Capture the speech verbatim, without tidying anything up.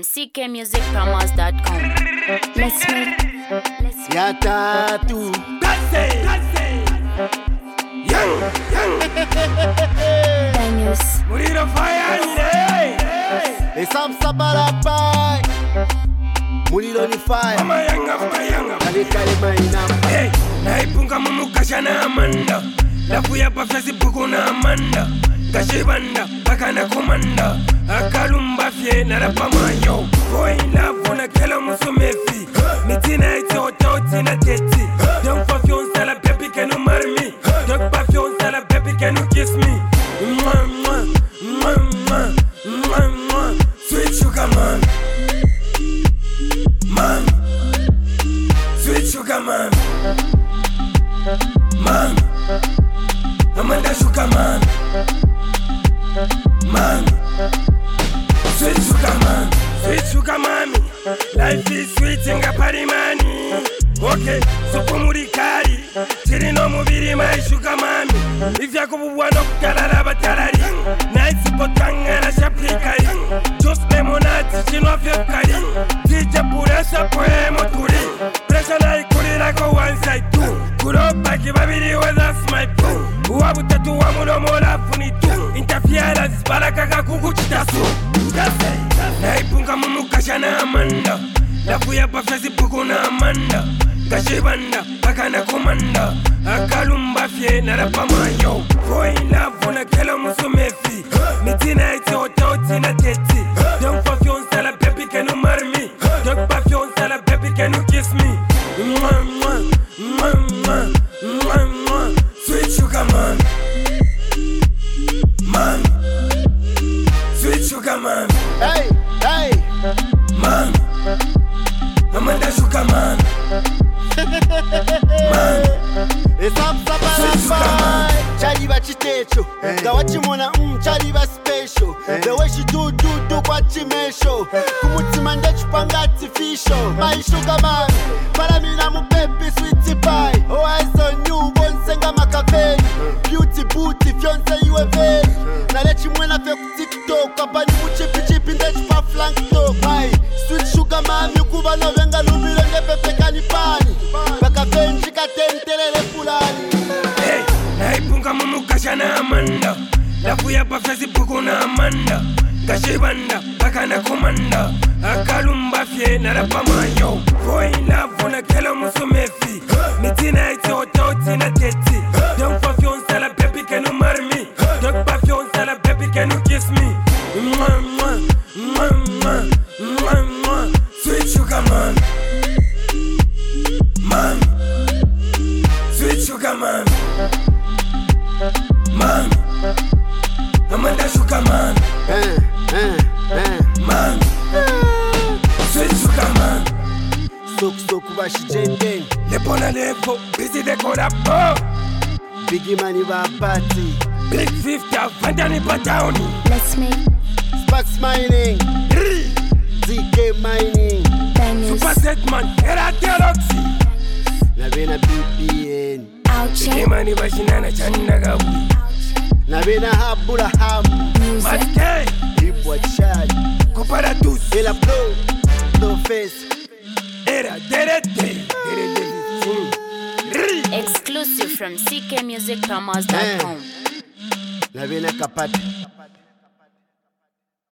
C K music promos dot com. Let's make. Let's Ya tatu. Gassé, gassé. Young, young. Bangers. Muriro fire today. Esam sabarapai. Mulilo ni fire. Mama yanga, mama yanga. Kali kali mainam. Hey, naipunga mumukasha na Amanda. Lafuya pa Facebook na Amanda. Kashibanda, bakana komanda. Akalumba fye na rapama yo. Boy love na kela musumefi. Mitina iti ototi na teti. Don't fa fion sala baby can you marry me? Don't fa fion sala baby can you kiss me? Mwah mwah, mwah mwah, mwah mwah. Sweet sugar man, man. Sweet sugar man, man. Amanda sugar man, man. Sweet sugar man, sweet sugar mommy. Life is sweet inga pari mani. Okay, supu murikari. Chiri no mubiri my sugar mommy. Ifya kububwa no kukalala batalari. Nice potanga na shapikari. Just lemonade chino fyekari. Tija puresa poemo turi. Pressure na ikuri like one side two. Kuropa kibabiri well that's my poo. Uwabu tatu wa mulomo la funitu. Interference baraka kakuku chitasu. Naipunga mumukasha na Amanda. Lafuya pa Facebook na Amanda. Kashibanda, bakana komanda. Akalumba fye na rapama yo. Boy love na kela musumefi. Mitina iti ototi na teti. Don't fa fion sala baby can you marry me? Don't fa fion sala baby can you kiss me? Mwah mwah, mwah mwah, mwah mwah. Sweet sugar man, man. Sweet sugar man, Hey, hey. man. Amanda sugar man, man. Esam sabarapai. Chali ba chitecho. Gawa chimona mm chali ba special. The way she do do do kwa chimesho. Kumutima nde chupanga artificial. My sugar man. Para mina mu baby sweetie pie. Oh eyes on you bonsenga makaveli. Beauty booty fiance you a very. Na le chimwena fe ku TikTok. Kapani mu chipi chipi nde chupa flank talk. My sweet sugar man yukuba no venga lumile nge pepe kanipani. Baka benji katentelele fulani. Hey, naipunga mumukasha na Amanda. Lafuya pa Facebook na Amanda. Kashibanda, bakana komanda. Akalumba fye na rapama yo. Boy love na kela musumefi. Mitina iti ototi na teti. Don't fa fion sala baby can you marry me? Don't fa fion sala baby can you kiss me? Mwah mwah, mwah mwah, mwah mwah. Sweet sugar man, man. Sweet sugar man, man. Amanda sugar man, Eh, eh, eh. man. Sweet sugar man. Sok sok bashi jenden. Le bona levo, busy de korapo. Biggie money ba party. Big fifty, Vandani Pataoni. Let's make. Sparks mining. Z K mining. Bangers. Super Setman, Era Galaxy. Na bena B P N. Ouch. Kimani Bashinana Chanagawi. Na bena habula ham. Music. Matkay, Hipwa chad. Comparatus. Ela pro. No face. Era Derete. Derete. Exclusive from C K music promos dot com. Na bena kapati.